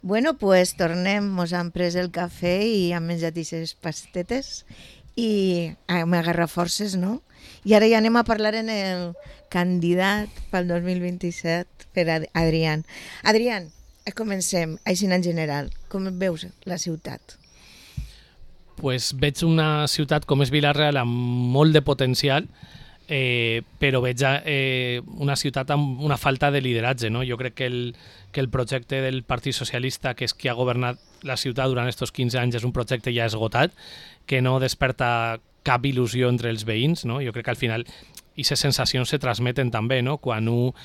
Bueno, pues tornem, mos han pres el cafè i han menjat aquestes pastetes i m'agarra forces, no? I ara ja anem a parlar en el candidat pel 2027 per Adrián. Adrián, comencem, així en general. Com veus la ciutat? Pues veig una ciutat com és Vila-real amb molt de potencial, però veig una ciutat amb una falta de lideratge. No? Jo crec que el projecte del Partit Socialista, que és qui ha governat la ciutat durant aquests 15 anys, és un projecte ja esgotat, que no desperta cap il·lusió entre els veïns. No? Jo crec que al final aquestes sensacions se transmeten també, no? Quan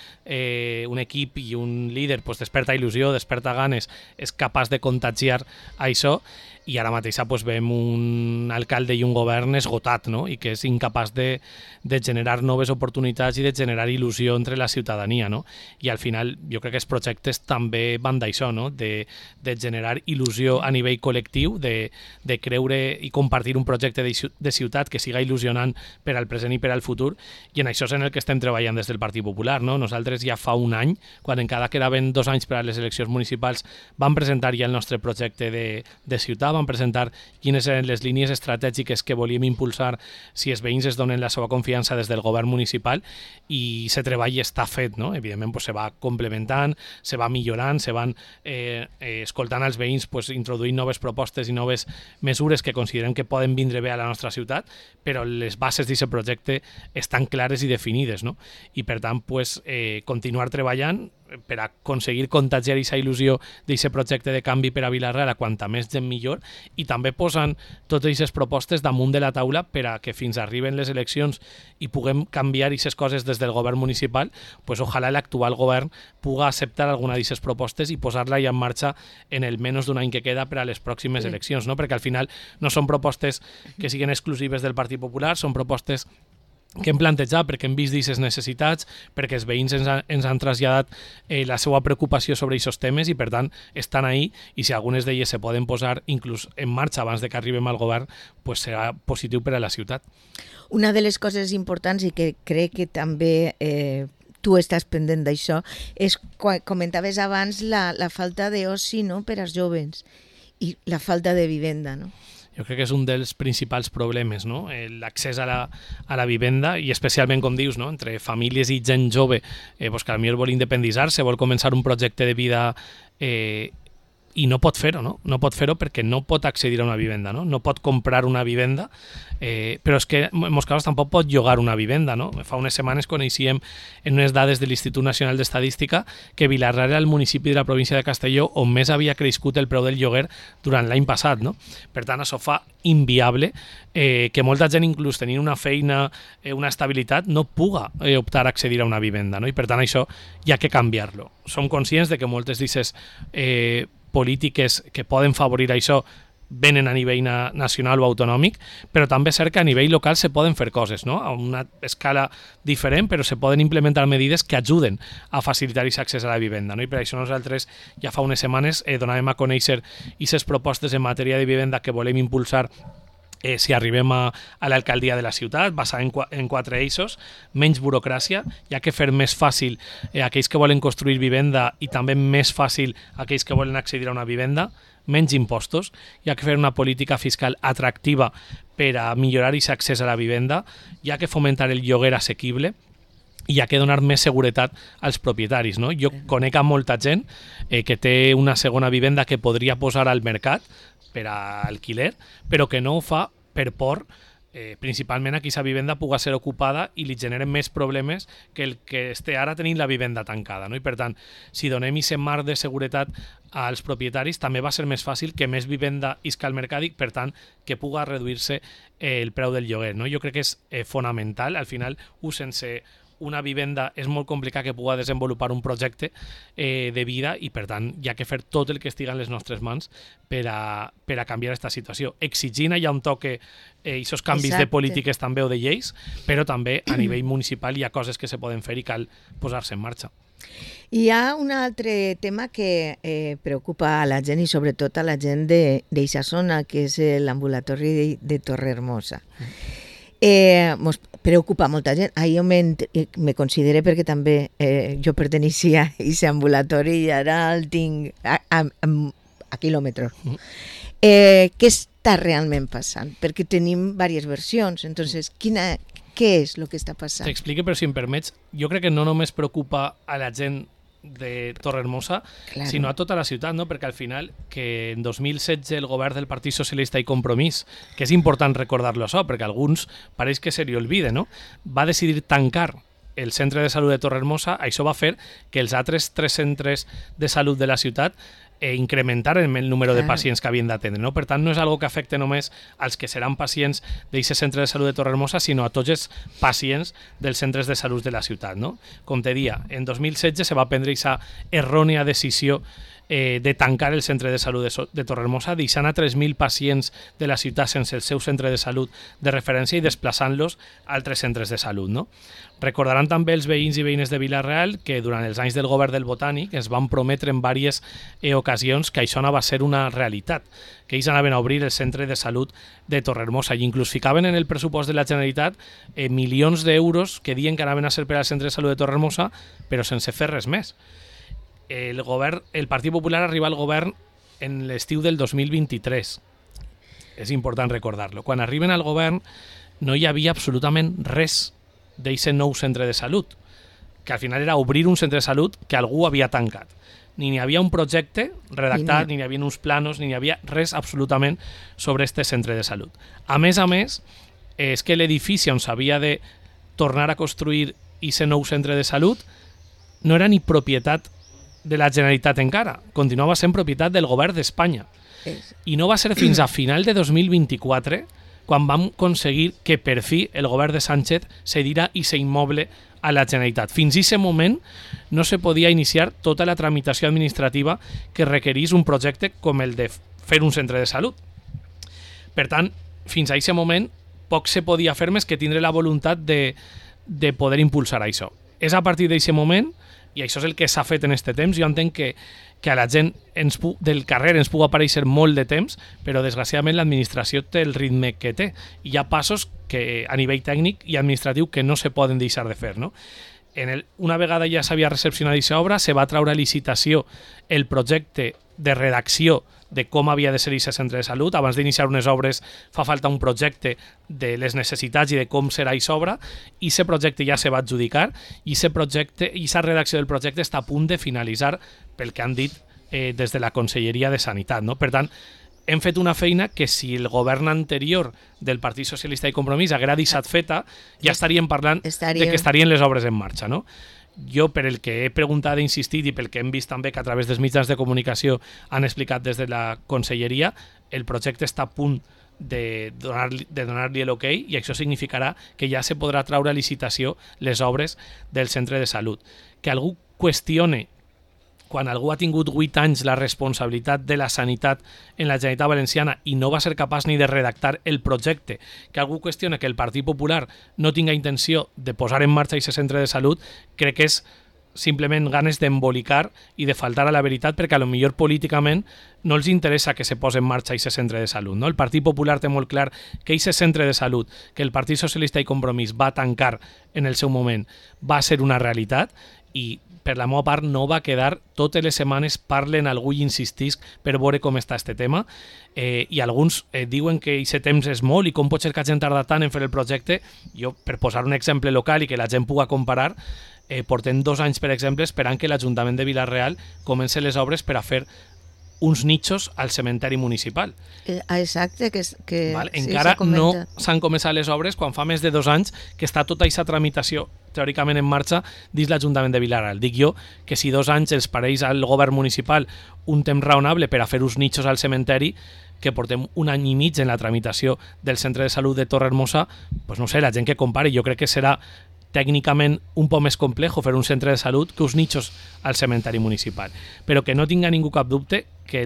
un equip i un líder pues, desperta il·lusió, desperta ganes, és capaç de contagiar això, i ara mateix pues, veiem un alcalde i un govern esgotat, no? I que és incapaç de generar noves oportunitats i de generar il·lusió entre la ciutadania. No? I al final jo crec que els projectes també van d'això, no? de generar il·lusió a nivell col·lectiu, de creure i compartir un projecte de ciutat que siga il·lusionant per al present i per al futur, i en això és en el que estem treballant des del Partit Popular. No? Nosaltres ja fa un any, quan encara quedaven 2 anys per a les eleccions municipals, vam presentar ja el nostre projecte de ciutat, vam presentar quines eren les línies estratègiques que volíem impulsar si els veïns es donen la seva confiança des del govern municipal, i aquest treball està fet. No? Evidentment pues, se va complementant, se va millorant, se van escoltant als veïns, pues, introduint noves propostes i noves mesures que considerem que poden vindre bé a la nostra ciutat, però les bases d'aquest projecte estan clares i definides. No? I per tant pues, continuar treballant per aconseguir contagiar aquesta il·lusió d'aquest projecte de canvi per a Vila-real a quanta més gent millor, i també posant totes aquestes propostes damunt de la taula per a que fins arriben les eleccions i puguem canviar aquestes coses des del govern municipal, pues ojalà l'actual govern puga acceptar alguna d'aquestes propostes i posar-la ja en marxa en el menys d'un any que queda per a les pròximes eleccions, no? Perquè al final no són propostes que siguin exclusives del Partit Popular, són propostes que hem plantejat perquè hem vist aquestes necessitats, perquè els veïns ens han traslladat la seva preocupació sobre aquests temes, i per tant estan ahí, i si algunes d'elles se poden posar inclús en marxa abans de que arribem al govern, pues serà positiu per a la ciutat. Una de les coses importants, i que crec que també tu estàs pendent d'això, és, comentaves abans, la falta d'oci, no?, per als joves, i la falta de vivenda, no? Jo crec que és un dels principals problemes, no? L'accés a la vivenda, i especialment, com dius, no? Entre famílies i gent jove pues que potser vol independitzar-se, vol començar un projecte de vida i no pot fer-ho, no? No pot fer-ho perquè no pot accedir a una vivenda, no? No pot comprar una vivenda, però és que en molts casos tampoc pot llogar una vivenda, no? Fa unes setmanes coneixíem en unes dades de l'Institut Nacional d'Estadística que Vila-real era el municipi de la província de Castelló on més havia crescut el preu del lloguer durant l'any passat, no? Per tant, això fa inviable que molta gent, inclús tenint una feina, una estabilitat, no puga optar a accedir a una vivenda, no? I per tant això hi ha que canviar-lo. Som conscients de que moltes d'aquestes polítiques que poden favorir això venen a nivell nacional o autonòmic, però també és cert que a nivell local se poden fer coses, no? A una escala diferent, però se poden implementar medides que ajuden a facilitar aquest accés a la vivenda, no? I per això nosaltres ja fa unes setmanes donàvem a conèixer aquestes propostes en matèria de vivenda que volem impulsar si arribem a l'alcaldia de la ciutat, basada en 4 eixos: menys burocràcia, ja que fer més fàcil aquells que volen construir vivenda, i també més fàcil aquells que volen accedir a una vivenda; menys impostos, ja que fer una política fiscal atractiva per a millorar aquest accés a la vivenda, ja que fomentar el lloguer assequible, i hi ha que donar més seguretat als propietaris, no? Jo conec a molta gent que té una segona vivenda que podria posar al mercat per a alquiler, però que no ho fa per por principalment a que aquesta vivenda pugui ser ocupada i li generen més problemes que el que esté ara tenint la vivenda tancada, no? I per tant, si donem aquest marc de seguretat als propietaris, també va ser més fàcil que més vivenda isca al mercat i, per tant, que pugui reduir-se el preu del lloguer, no? Jo crec que és fonamental. Al final, sense una vivenda és molt complicat que pugui desenvolupar un projecte de vida, i per tant hi ha que fer tot el que estigui en les nostres mans per a canviar aquesta situació, exigint allà un toque aquests canvis de polítiques també o de lleis, però també a nivell municipal hi ha coses que se poden fer i cal posar-se en marxa. Hi ha un altre tema que preocupa a la gent, i sobretot a la gent d'aquesta zona, que és l'ambulatori de Torrehermosa. preocupa molta gent. Jo me consideré perquè també jo perteneixia a aquest ambulatori i ara el tinc a quilòmetres. Què està realment passant? Perquè tenim diverses versions. Entonces, què és el que està passant? T'explico, però si em permets, jo crec que no només preocupa a la gent de Torrehermosa, claro, sinó a tota la ciutat, no? Perquè al final que en 2016 el govern del Partit Socialista i Compromís, que és important recordar-lo això, perquè alguns pareix que se li olvida, no? Va decidir tancar el centre de salut de Torrehermosa. Això va fer que els altres 3 centres de salut de la ciutat incrementaren el número de pacients que havien d'atendre, no? Per tant, no és algo que afecte només als que seran pacients d'aquest centre de salut de Torrehermosa, sinó a tots els pacients dels centres de salut de la ciutat, no? Com te dia, en 2016 se va prendre aquesta errònia decisió de tancar el centre de salut de Torrehermosa, deixant a 3.000 pacients de la ciutat sense el seu centre de salut de referència i desplaçant-los a altres centres de salut, no? Recordaran també els veïns i veïnes de Vila-real que durant els anys del govern del Botànic es van prometre en diverses ocasions que això anava a ser una realitat, que ells anaven a obrir el centre de salut de Torrehermosa i inclús ficaven en el pressupost de la Generalitat milions d'euros que diuen que anaven a ser per al centre de salut de Torrehermosa, però sense fer res més. El Partit Popular arriba al govern en l'estiu del 2023. És important recordar-lo. Quan arriben al govern no hi havia absolutament res d'aquest nou centre de salut, que al final era obrir un centre de salut que algú havia tancat. Ni hi havia un projecte redactat, ni hi havia uns planos, ni hi havia res absolutament sobre este centre de salut. A més, és que l'edifici on s'havia de tornar a construir aquest nou centre de salut no era ni propietat de la Generalitat encara, continuava sent propietat del govern d'Espanya. I no va ser fins a final de 2024 quan vam aconseguir que per fi el govern de Sánchez cedirà i s'immoble a la Generalitat. Fins a aquest moment no se podia iniciar tota la tramitació administrativa que requerís un projecte com el de fer un centre de salut. Per tant, fins a aquest moment poc se podia fer més que tindre la voluntat de poder impulsar això. És a partir d'aquest moment, i això és el que s'ha fet en aquest temps, jo entenc que a la gent del carrer ens pugui aparèixer molt de temps, però desgraciadament l'administració té el ritme que té. I hi ha passos que a nivell tècnic i administratiu que no se poden deixar de fer, no? Una vegada ja s'havia recepcionat aquesta obra, se va treure a licitació el projecte de redacció de com havia de ser aquest centre de salut. Abans d'iniciar unes obres fa falta un projecte de les necessitats i de com serà aquesta obra, i aquest projecte ja se va adjudicar i aquesta redacció del projecte està a punt de finalitzar pel que han dit des de la Conselleria de Sanitat, no? Per tant, hem fet una feina que si el govern anterior del Partit Socialista i Compromís haguera deixat feta, ja estaríem parlant de que estarien les obres en marxa, no? Jo, per el que he preguntat i insistit i pel que hem vist també que a través dels mitjans de comunicació han explicat des de la Conselleria, el projecte està a punt de donar-li l'ok i això significarà que ja se podrà treure a licitació les obres del centre de salut. Que algú qüestione quan algú ha tingut 8 anys la responsabilitat de la sanitat en la Generalitat Valenciana i no va ser capaç ni de redactar el projecte, que algú qüestiona que el Partit Popular no tinga intenció de posar en marxa aquest centre de salut, crec que és simplement ganes d'embolicar i de faltar a la veritat, perquè a lo millor políticament no els interessa que se posi en marxa aquest centre de salut, no? El Partit Popular té molt clar que aquest centre de salut que el Partit Socialista i Compromís va tancar en el seu moment va ser una realitat, i per la meva part no va quedar, totes les setmanes parlen algú i insistisc per veure com està este tema, i alguns diuen que aquest temps és molt i com pot ser que hagin tardat tant en fer el projecte. Jo, per posar un exemple local i que la gent pugui comparar, portem 2 anys, per exemple, esperant que l'Ajuntament de Vila-real comenci les obres per a fer uns nichos al cementeri municipal. Exacte, que encara no s'han començat les obres quan fa més de 2 anys que està tota aquesta tramitació teòricament en marxa dins l'Ajuntament de Vila-real. Dic jo que si 2 anys els pareix al govern municipal un temps raonable per a fer uns nichos al cementeri, que portem 1 any i mig en la tramitació del centre de salut de Torrehermosa, doncs no sé, la gent que compari, jo crec que serà tècnicament un poc més complejo fer un centre de salut que uns nichos al cementeri municipal. Però que no tinga ningú cap dubte que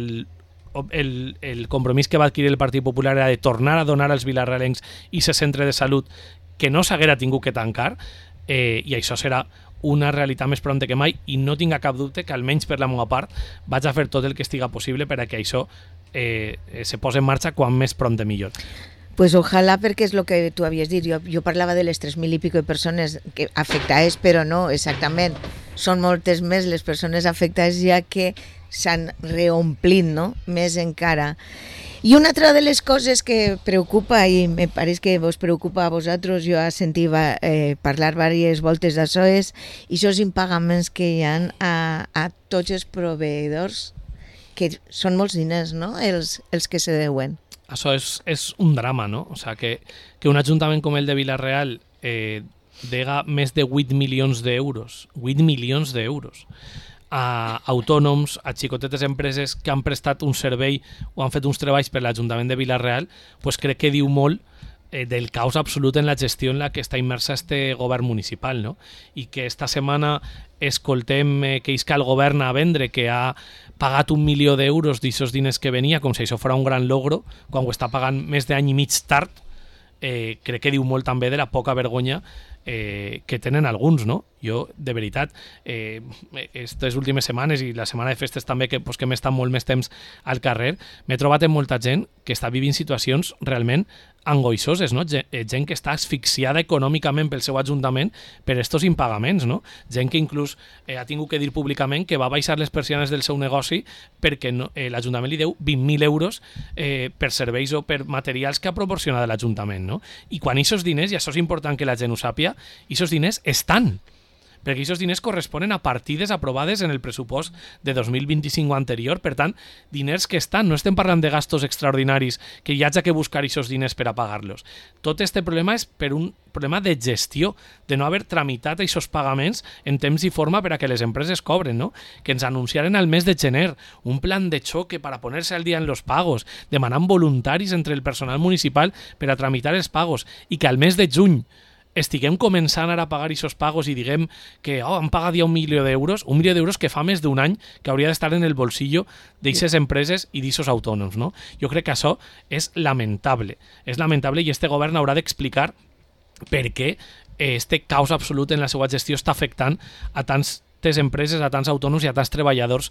el compromís que va adquirir el Partit Popular era de tornar a donar als vilarrealencs aquest centre de salut que no s'haguera tingut que tancar, i això serà una realitat més pronta que mai, i no tinga cap dubte que almenys per la meva part vaig a fer tot el que estiga possible per a que això se posi en marxa quan més prompte millor. Pues ojalá, perquè és el que tu havies dit. Jo parlava de les 3.000 i pico de persones afectades, però no, exactament. Són moltes més les persones afectades ja que s'han reomplint, no? Més encara. I una altra de les coses que preocupa, i me pareix que vos preocupa a vosaltres, jo he sentit parlar diverses voltes d'això, és aquests impagaments que hi ha a tots els proveïdors, que són molts diners, no?, els que se deuen. Això és un drama, no? O sea, que un ajuntament com el de Vila-real dega més de 8 milions d'euros, 8 milions d'euros, a autònoms, a xicotetes empreses que han prestat un servei o han fet uns treballs per l'Ajuntament de Vila-real, pues crec que diu molt del caos absolut en la gestió en la que està immersa este govern municipal, no? I que esta setmana escoltem que isca el govern a vendre que ha pagat 1 milió d'euros d'aixòs diners que venia, com si això fos un gran logro, quan ho està pagant més d'any i mig tard. Crec que diu molt també de la poca vergonya que tenen alguns, no? Jo, de veritat, aquestes últimes setmanes i la setmana de festes també, que m'he estat molt més temps al carrer, m'he trobat amb molta gent que està vivint situacions realment angoixoses, no? Gent que està asfixiada econòmicament pel seu ajuntament per estos impagaments, no? Gent que inclús ha tingut que dir públicament que va baixar les persianes del seu negoci perquè l'Ajuntament li deu 20.000 euros per serveis o per materials que ha proporcionat l'Ajuntament, no? I quan aquests diners, i això és important que la gent ho sàpia, aquests diners estan, perquè aquests diners corresponen a partides aprovades en el pressupost de 2025 anterior. Per tant, diners que estan, no estem parlant de gastos extraordinaris que hi hagi que buscar aquests diners per a pagar-los. Tot este problema és per un problema de gestió, de no haver tramitat aquests pagaments en temps i forma per a que les empreses cobren, no? Que ens anunciaren al mes de gener un plan de choque para ponerse al día en los pagos, demanant voluntaris entre el personal municipal per a tramitar els pagos, i que al mes de juny estiguem començant ara a pagar aquests pagos i diguem que han pagat ja 1 milió d'euros que fa més d'un any que hauria d'estar en el bolsillo d'aquestes empreses i d'aquests autònoms, no? Jo crec que això és lamentable i este govern haurà d'explicar per què este caos absolut en la seva gestió està afectant a tantes empreses, a tants autònoms i a tants treballadors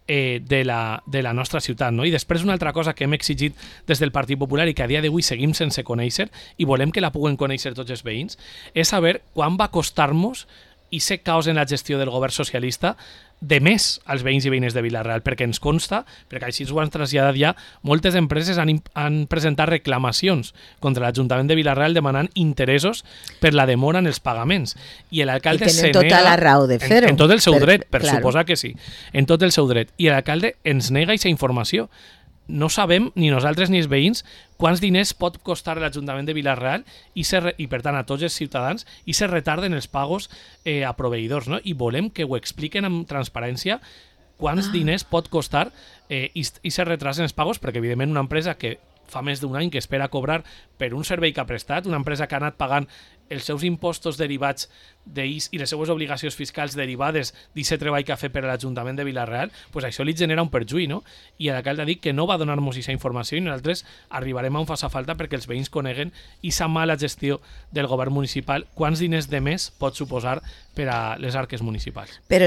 de la nostra ciutat, no? I després una altra cosa que hem exigit des del Partit Popular i que a dia d'avui seguim sense conèixer i volem que la puguen conèixer tots els veïns, és saber quan va costar-nos i ser caos en la gestió del govern socialista de més als veïns i veïnes de Vila-real, perquè ens consta, perquè així ho han traslladat ja, moltes empreses han presentat reclamacions contra l'Ajuntament de Vila-real demanant interessos per la demora en els pagaments. I l'alcalde se nega... I tenen tota la raó de fer-ho. En tot el seu dret, per suposar que sí. En tot el seu dret. I l'alcalde ens nega aquesta informació. No sabem, ni nosaltres ni els veïns, quants diners pot costar l'Ajuntament de Vila-real i per tant a tots els ciutadans i se retarden els pagos a proveïdors, no? I volem que ho expliquen amb transparència quants diners pot costar i se retrasen els pagos, perquè evidentment una empresa que fa més d'un any que espera cobrar per un servei que ha prestat, una empresa que ha anat pagant els seus impostos derivats d'ells i les seues obligacions fiscals derivades d'aquest treball que ha fet per a l'Ajuntament de Vila-real, pues això li genera un perjuí, no? I l'alcalde ha dit que no va donar-nos aquesta informació i nosaltres arribarem on faci falta perquè els veïns coneguen aquesta mala gestió del govern municipal, quants diners de més pot suposar per a les arques municipals. Però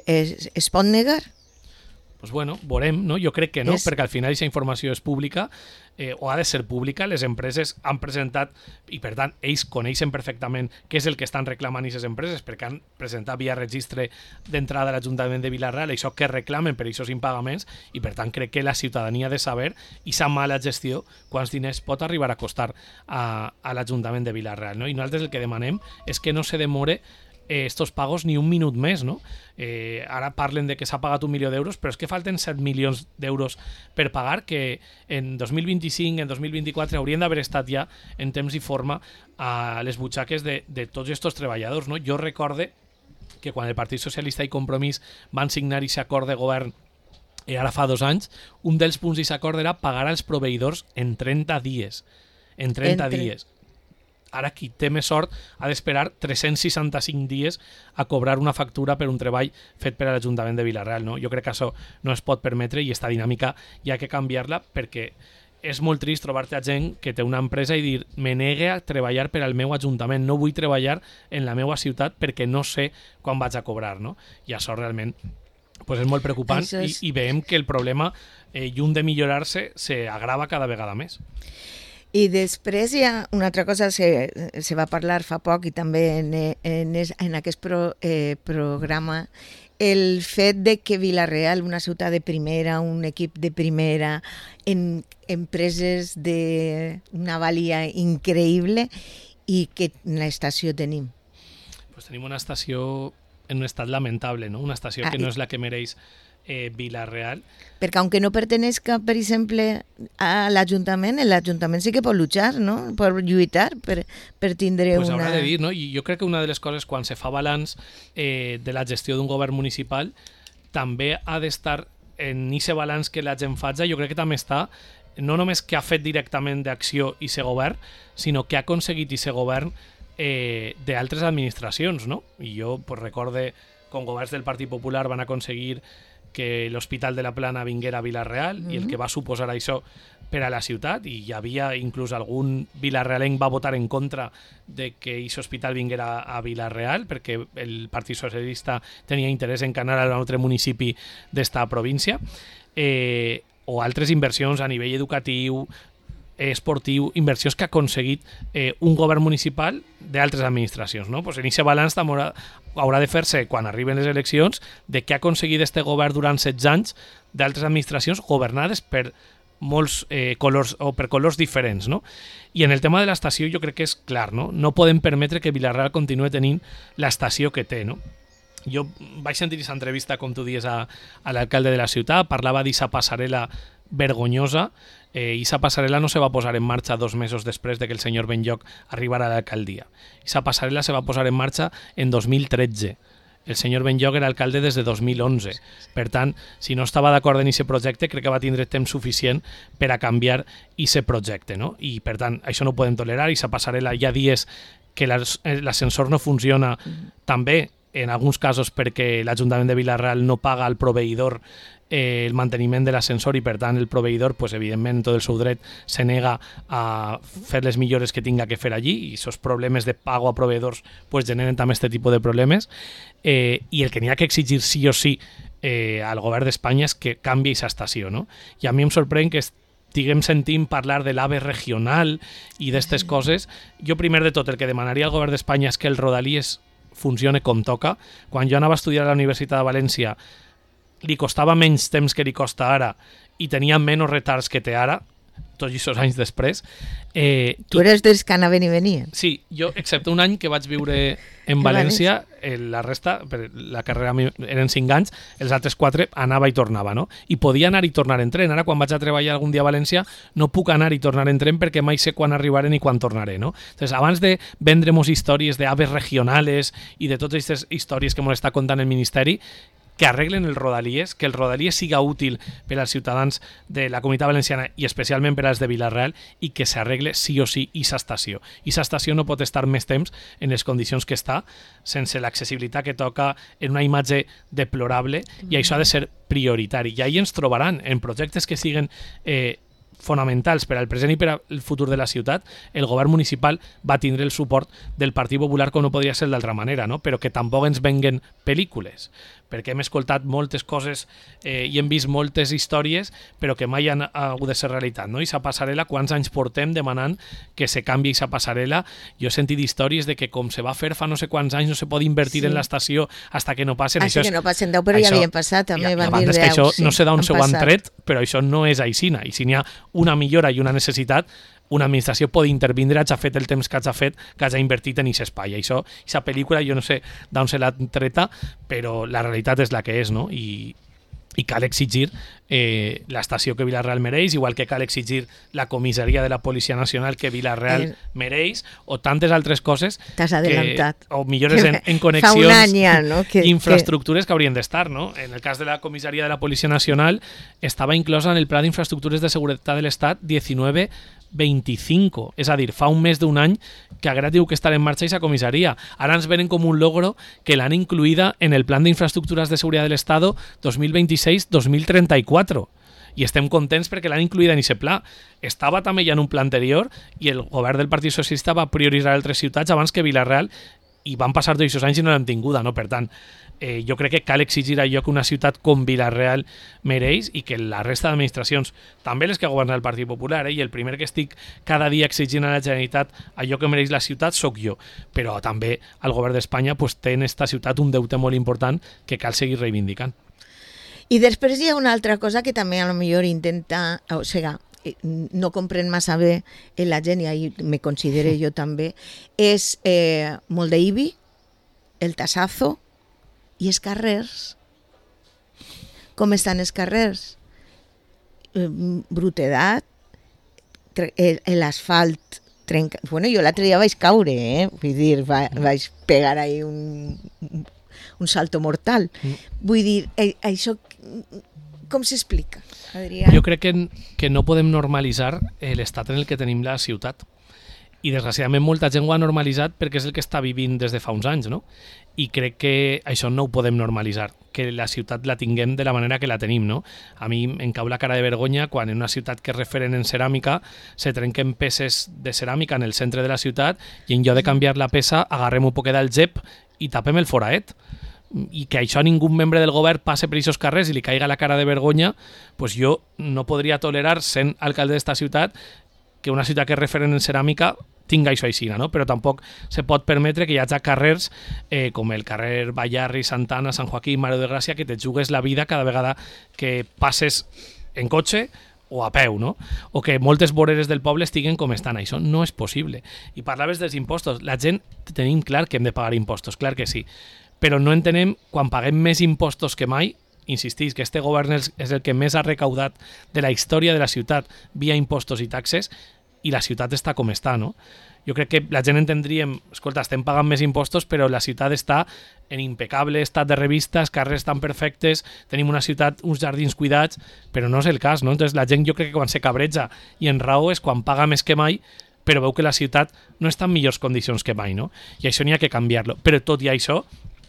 es pot negar? Pues bueno, veurem, no? Jo crec que no, perquè al final aquesta informació és pública o ha de ser pública. Les empreses han presentat, i per tant ells coneixen perfectament què és el que estan reclamant aquestes empreses, perquè han presentat via registre d'entrada a l'Ajuntament de Vila-real això que reclamen per aquests impagaments, i per tant crec que la ciutadania ha de saber aquesta mala gestió quants diners pot arribar a costar a l'Ajuntament de Vila-real, no? I nosaltres el que demanem és que no se demore estos pagos ni un minut més, no? Ara parlen de que s'ha pagat 1 milió d'euros, però és que falten 7 milions d'euros per pagar, que en 2025, en 2024 haurien d'haver estat ja en temps i forma a les butxaques de tots aquests treballadors, no? Jo recorde que quan el Partit Socialista i Compromís van signar aquest acord de govern ara fa 2 anys, un dels punts d'aquest acord era pagar als proveïdors en 30 dies. En 30 dies. Ara qui té més sort ha d'esperar 365 dies a cobrar una factura per un treball fet per a l'Ajuntament de Vila-real, no? Jo crec que això no es pot permetre i aquesta dinàmica hi ha que canviar-la, perquè és molt trist trobar-te a gent que té una empresa i dir me negue a treballar per al meu ajuntament, no vull treballar en la meva ciutat perquè no sé quan vaig a cobrar, no? I això realment pues és molt preocupant i veiem que el problema, lluny de millorar-se, s'agrava cada vegada més. I després hi ha una altra cosa que se va parlar fa poc i també en aquest programa, el fet de que Vila-real, una ciutat de primera, un equip de primera, en empreses d'una valia increïble i que en l'estació tenim. Pues tenim una estació en un estat lamentable, no? Una estació que no és la que mereix Vila-real. Perquè aunque no pertenezca, per exemple, a l'Ajuntament, l'Ajuntament sí que pot luchar, no? Pot lluitar per tindre pues una... haurà de dir, no? I jo crec que una de les coses, quan se fa balanç de la gestió d'un govern municipal, també ha d'estar en aquest balanç que la gent faig, jo crec que també està no només que ha fet directament d'acció i se govern, sinó que ha aconseguit i se govern d'altres administracions, no? I jo pues, recorde com governs del Partit Popular van aconseguir que l'Hospital de la Plana vinguera a Vila-real i el que va suposar això per a la ciutat, i hi havia inclús algun vilarealenc va votar en contra de que aquest hospital vinguera a Vila-real perquè el Partit Socialista tenia interès en canar a un altre municipi d'esta província, o altres inversions a nivell educatiu, esportiu, inversions que ha aconseguit un govern municipal d'altres administracions, no? Pues en aquest balanç haurà de fer-se, quan arriben les eleccions, de què ha aconseguit este govern durant 16 anys d'altres administracions governades per molts colors o per colors diferents, no? I en el tema de l'estació jo crec que és clar, no? No podem permetre que Vila-real continue tenint l'estació que té, no? Jo vaig sentir aquesta entrevista, com tu dius, a l'alcalde de la ciutat, parlava d'aquesta passarel·la vergonyosa, i aquesta passarel·la no se va posar en marxa 2 mesos després de que el senyor Benlloch arribara a l'alcaldia. Aquesta passarel·la se va posar en marxa en 2013. El senyor Benlloch era alcalde des de 2011. Per tant, si no estava d'acord en aquest projecte, crec que va tindre temps suficient per a canviar aquest projecte, no? I, per tant, això no ho podem tolerar. Aquesta passarel·la ja dies que l'ascensor no funciona, també en alguns casos perquè l'Ajuntament de Vila-real no paga al proveïdor el manteniment de l'ascensor i per tant el proveïdor, pues, evidentment, tot el seu dret se nega a fer les millores que tinga que fer allí i aquests problemes de pago a proveïdors pues, generen també aquest tipus de problemes i el que n'hi ha que exigir sí o sí al govern d'Espanya és que canvi aquesta estació, no? I a mi em sorprèn que estiguem sentint parlar de l'AVE regional i d'aquestes coses. Jo primer de tot el que demanaria al govern d'Espanya és que el Rodalies funcione com toca. Quan jo anava a estudiar a la Universitat de València li costava menys temps que li costa ara i tenia menys retards que té ara, tots aquests anys després. Tu eres dels que anaven i venien? Sí, jo, excepte un any que vaig viure en València, la resta, la carrera eren 5 anys, els altres 4 anava i tornava, no? I podia anar i tornar en tren. Ara, quan vaig a treballar algun dia a València, no puc anar i tornar en tren perquè mai sé quan arribaré ni quan tornaré, no? Entonces, abans de vendre-nos històries d'aves regionales i de totes aquestes històries que ens està contant el Ministeri, que arreglen el Rodalies, que el Rodalies siga útil per als ciutadans de la Comunitat Valenciana i especialment per als de Vila-real i que s'arregle sí o sí aquesta estació. Aquesta estació no pot estar més temps en les condicions que està, sense l'accessibilitat que toca, en una imatge deplorable, i això ha de ser prioritari. I ahí ens trobaran en projectes que siguen fonamentals per al present i per al futur de la ciutat. El govern municipal va tindre el suport del Partit Popular com no podria ser d'altra manera, no? Però que tampoc ens venguen pel·lícules, perquè hem escoltat moltes coses i hem vist moltes històries però que mai han hagut de ser realitat, no? I aquesta passarel·la, quants anys portem demanant que se canvi aquesta passarel·la? Jo he sentit històries de que com se va fer fa no sé quants anys no se pot invertir en l'estació hasta que no passen. Hasta que no passen 10, però ja havien passat, també van dir 10. Això no sé d'on s'ho han tret, però això no és aixina, i si n'hi ha una millora i una necessitat, una administració pot intervindre, hagi fet el temps que hagi fet, que hagi invertit en aquest espai. Això, aquesta pel·lícula, jo no sé d'on se l'ha treta, però la realitat és la que és, no? I cal exigir l'estació que Vila-real mereix, igual que cal exigir la comissaria de la Policia Nacional que Vila-real mereix, o tantes altres coses. T'has adelantat. O millores en connexions, fa un any ja, no? Infraestructures que haurien d'estar, no? En el cas de la comissaria de la Policia Nacional estava inclosa en el Pla d'Infraestructures de Seguretat de l'Estat 19-25, és a dir, fa un mes d'un any que Agrat diu que estarà en marxa aquesta comissaria. Ara ens venen com un logro que l'han incluïda en el Plan d'Infraestructuras de Seguridad del Estado 2026-2034. I estem contents perquè l'han incluïda en aquest pla. Estava també ja en un pla anterior i el govern del Partit Socialista va prioritzar altres ciutats abans que Vila-real i van passar tots aquests anys i no l'han tinguda, no? Per tant, jo crec que cal exigir allò que una ciutat com Vila-real mereix i que la resta d'administracions, també les que governa el Partit Popular, i el primer que estic cada dia exigint a la Generalitat allò que mereix la ciutat sóc jo, però també el govern d'Espanya té en esta ciutat un deute molt important que cal seguir reivindicant. I després hi ha una altra cosa que també a lo millor intenta, o sigui, no comprèn massa bé la gent, i ahí me considero jo també, és molt d'IBI, el tassazo, i els carrers. Com estan els carrers? Brutedat, l'asfalt trenca... Bueno, jo l'altre dia vaig caure, vull dir, vaig pegar ahí un salto mortal. Vull dir, això com s'explica, Adrià? Jo crec que no podem normalitzar l'estat en el que tenim la ciutat. I desgraciadament molta gent ho ha normalitzat perquè és el que està vivint des de fa uns anys, no? I crec que això no ho podem normalitzar, que la ciutat la tinguem de la manera que la tenim, no? A mi em cau la cara de vergonya quan en una ciutat que és referent en ceràmica se trenquen peces de ceràmica en el centre de la ciutat i en lloc de canviar la peça agarrem un poquet del gep i tapem el foraet. I que això a ningú membre del govern passe per aquests carrers i li caiga la cara de vergonya, pues jo no podria tolerar, sent alcalde d'esta ciutat, que una ciutat que és referent en ceràmica tinga això així, no? Però tampoc se pot permetre que hi hagi carrers com el carrer Ballarri, Santana, Sant Joaquim, Mare de Gràcia, que te jugues la vida cada vegada que passes en cotxe o a peu, no? O que moltes voreres del poble estiguen com estan. Això no és possible. I parlaves dels impostos. La gent tenim clar que hem de pagar impostos, clar que sí. Però no entenem quan paguem més impostos que mai. Insistís que este govern és el que més ha recaudat de la història de la ciutat via impostos i taxes, i la ciutat està com està, no? Jo crec que la gent entendríem, escolta, estem pagant més impostos, però la ciutat està en impecable estat de revista, els carrers estan perfectes, tenim una ciutat, uns jardins cuidats, però no és el cas, no? Entonces la gent jo crec que quan se cabreja i en raó és quan paga més que mai, però veu que la ciutat no està en millors condicions que mai, no? I això n'hi ha que canviar-lo. Però tot i això,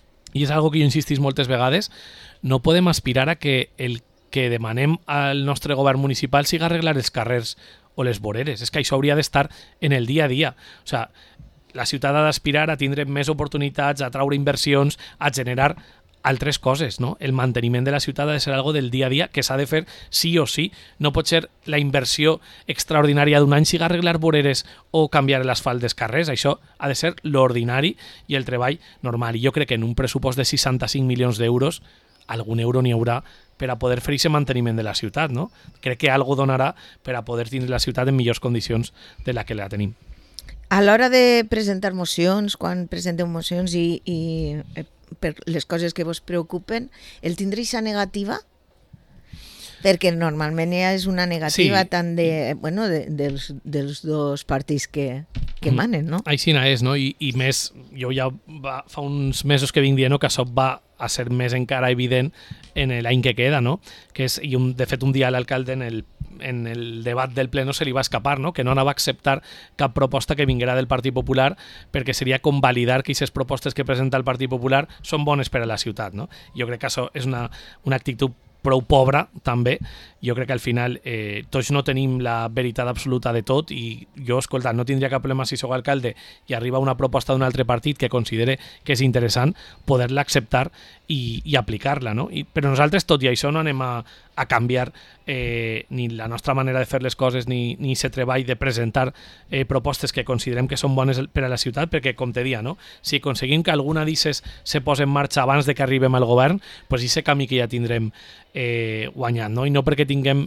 i és algo que jo insistís moltes vegades, no podem aspirar a que el que demanem al nostre govern municipal siga arreglar els carrers o les voreres. És que això hauria d'estar en el dia a dia. O sigui, la ciutat ha d'aspirar a tindre més oportunitats, a traure inversions, a generar altres coses, no? El manteniment de la ciutat ha de ser algo del dia a dia que s'ha de fer sí o sí. No pot ser la inversió extraordinària d'un any siga arreglar voreres o canviar l'asfalt dels carrers. Això ha de ser l'ordinari i el treball normal. I jo crec que en un pressupost de 65 milions d'euros algun euro n'hi haurà per a poder fer aquest manteniment de la ciutat, no? Crec que algo donarà per a poder tindre la ciutat en millors condicions de la que la tenim. A l'hora de presentar mocions, quan presenteu mocions i per les coses que vos preocupen, el tindré aquesta negativa? Perquè normalment ja és una negativa tant dels dos partits que manen, no? Així és, no? I més, jo ja fa uns mesos que vinc dient que això va a ser més encara evident en l'any que queda, no? Que és, i de fet un dia a l'alcalde en el debat del ple no se li va escapar, no? Que no anava a acceptar cap proposta que vinguera del Partit Popular perquè seria convalidar que aquestes propostes que presenta el Partit Popular són bones per a la ciutat, no? Jo crec que això és una actitud prou pobra, també. Jo crec que al final tots no tenim la veritat absoluta de tot i jo, escolta, no tindria cap problema si sóc alcalde i arriba una proposta d'un altre partit que considere que és interessant, poder-la acceptar i aplicar-la, no? Però nosaltres, tot i això, no anem a canviar ni la nostra manera de fer les coses ni aquest treball de presentar propostes que considerem que són bones per a la ciutat, perquè, com te dia, no? Si aconseguim que alguna d'ixes se posi en marxa abans de que arribem al govern, doncs aquest camí que ja tindrem guanyat, no? I no perquè tinguem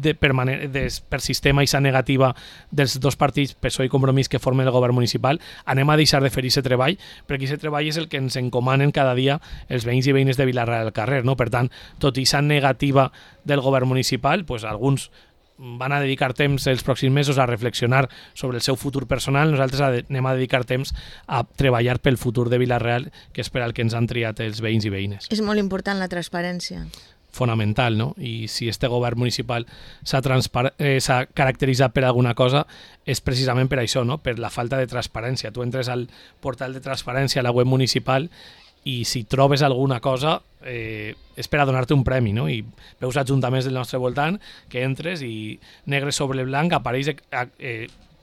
per sistema i negativa dels dos partits, PSOE i Compromís, que formen el govern municipal, anem a deixar de fer aquest treball, perquè aquest treball és el que ens encomanen cada dia els veïns i veïnes de Vila-real al carrer, no? Per tant, tot i aquesta negativa del govern municipal, pues, alguns van a dedicar temps els pròxims mesos a reflexionar sobre el seu futur personal, nosaltres anem a dedicar temps a treballar pel futur de Vila-real, que és per al que ens han triat els veïns i veïnes. És molt important la transparència. Fonamental, no? I si este govern municipal s'ha caracteritzat per alguna cosa és precisament per això, no? Per la falta de transparència. Tu entres al portal de transparència a la web municipal i si trobes alguna cosa és per a donar-te un premi, no? I veus ajuntaments del nostre voltant que entres i negre sobre blanc apareix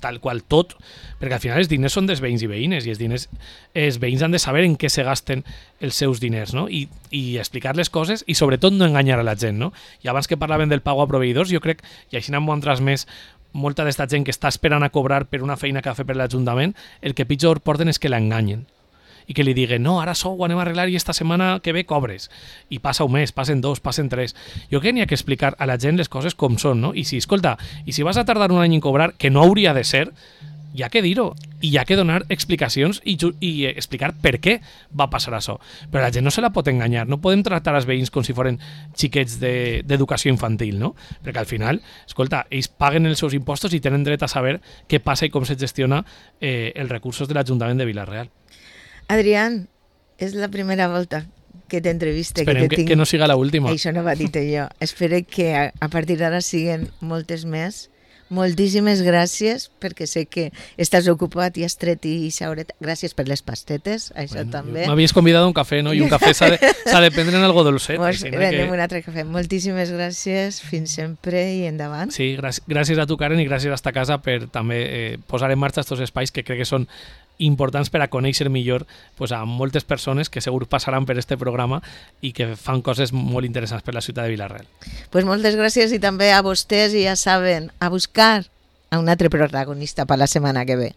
tal qual tot, perquè al final els diners són dels veïns i veïnes i els veïns han de saber en què se gasten els seus diners, no? I explicar les coses i sobretot no enganyar a la gent, no? I abans que parlaven del pago a proveïdors, jo crec, i així n'han entrat més, molta d'esta gent que està esperant a cobrar per una feina que ha fet per l'Ajuntament, el que pitjor porten és que l'enganyen i que li diguen, no, ara sou, ho anem a arreglar i esta setmana que ve cobres. I passa un mes, passen 2, passen 3. Jo crec que n'hi ha que explicar a la gent les coses com són, no? I si, escolta, i si vas a tardar un any en cobrar, que no hauria de ser, hi ha que dir-ho i hi ha que donar explicacions i explicar per què va passar això. Però la gent no se la pot enganyar, no podem tractar els veïns com si foren xiquets d'educació infantil, no? Perquè al final, escolta, ells paguen els seus impostos i tenen dret a saber què passa i com se gestiona els recursos de l'Ajuntament de Vila-real. Adrián, és la primera volta que t'entreviste. Esperem que no siga l'última. Això no va dir jo. Espero que a partir d'ara siguen moltes més. Moltíssimes gràcies, perquè sé que estàs ocupat i has tret i s'haurà... Gràcies per les pastetes, això també. M'havies convidat a un cafè, no? I un cafè s'ha de prendre en algo dolcet. Prendrem un altre cafè. Moltíssimes gràcies, fins sempre i endavant. Sí, gràcies a tu, Karen, i gràcies a esta casa per també posar en marxa aquests espais que crec que són importants per a conèixer millor pues, a moltes persones que segur passaran per este programa i que fan coses molt interessants per la ciutat de Vila-real. Pues moltes gràcies i també a vostès, i ja saben, a buscar a un altre protagonista per la setmana que ve.